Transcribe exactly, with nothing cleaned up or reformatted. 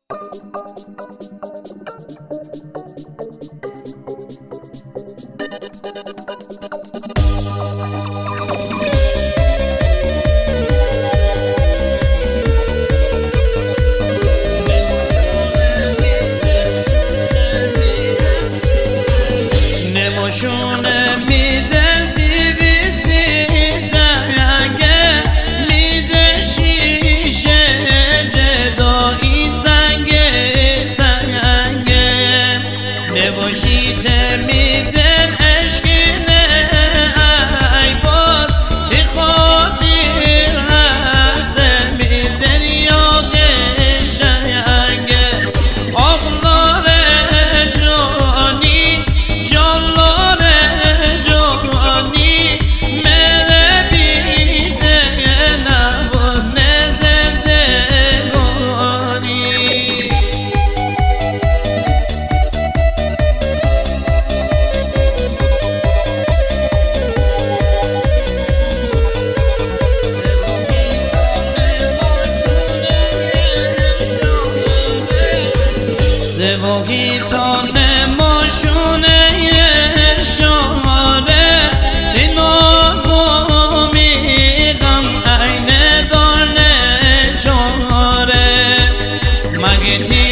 نموشونه میدن تیویسی تنگه میده شیشه جدایی سنگه سنگه نموشیته میدن عشقینه ای بار ای خاطر هسته میدن یاقه شنگه آقلار جانی جانلار جانی مره بیده نبود نزدگانی سوگی تانه ماشونه شاره تینو میگم اینه دارنه چاره مگه